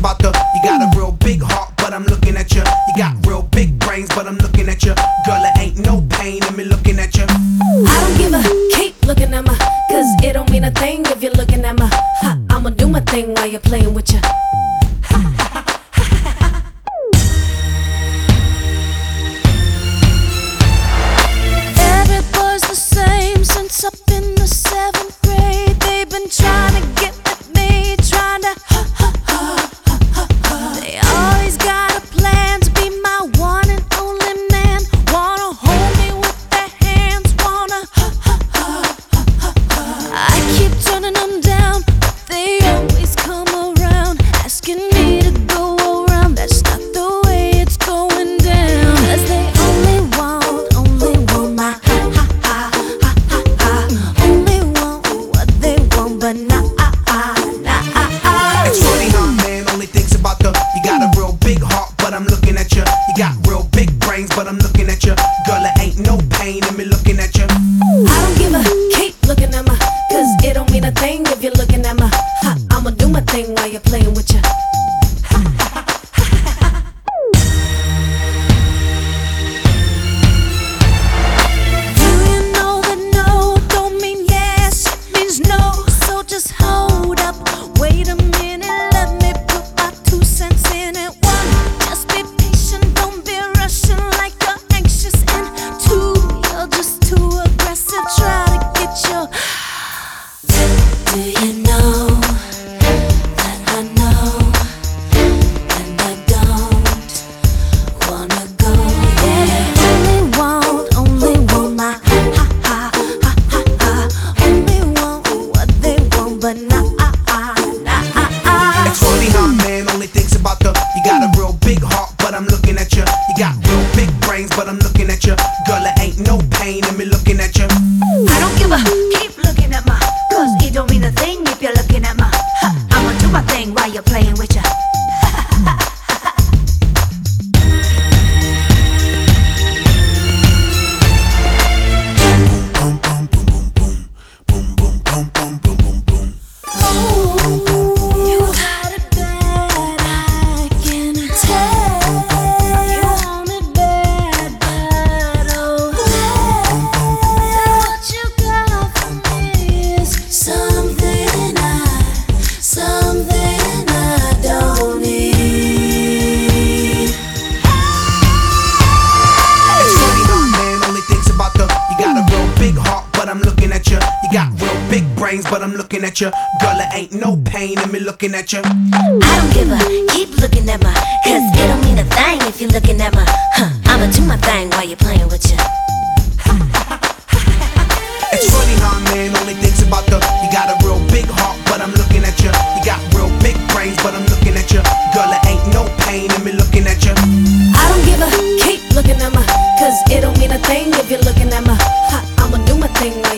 about the. You got a real big heart, but I'm looking at you. You got real big brains, but I'm looking at you. Girl, it ain't no pain in me looking at you. I don't give a keep looking at me, cause it don't mean a thing if you're looking at me. I'ma do my thing while you're playing with you. Every boy's the same since up in the 7th grade. They've been trying to get at me, trying to They always got a plan to be my one and only man. Wanna hold me with their hands, wanna I keep turning them down, but they always come around, asking me to go around. That's not the way it's going down. 'Cause they only want my only want what they want, but not It's funny how man only thinks about the. You got a real big heart, but I'm looking at you. You got real big brains, but I'm looking at you. Girl, it ain't no pain in me looking at you. I don't give a keep looking at me, cause it don't mean a thing if you're looking at me. I'ma do my thing while you're playing with you. Do you know that no don't mean yes, it means no. So just hold up, wait a minute, let me put my 2 cents in it. 1, just be patient, don't be rushing like you're anxious. And 2, you're just too aggressive, try to get your Do you know that I know, and I don't wanna go there. Only want my only want what they want, but not It's funny how man only thinks about the. You got a real big heart, but I'm looking at you. You got real big brains, but I'm looking at you. Girl, it ain't no pain in me looking at you. I don't give a keep looking at me, cause it don't mean a thing if you're looking at me. I'ma do my thing while you're playing with ya. You got it bad, I can tell. You want it bad, oh what you got for me is something I don't need. It's funny how man only thinks about the. You got a real big heart, but I'm looking at you. You got real big brains, but I'm looking at you. Girl, it ain't no pain in me looking at you. I don't give a keep looking at me, cause it don't mean a thing if you're looking at me. I'ma do my thing while you're playing with ya. It's funny how man only thinks about the. You got a real big heart, but I'm looking at you. You got real big brains, but I'm looking at you. Girl, it ain't no pain in me looking at you. I don't give a keep looking at me, cause it don't mean a thing if you're looking at me. I'ma do my thing while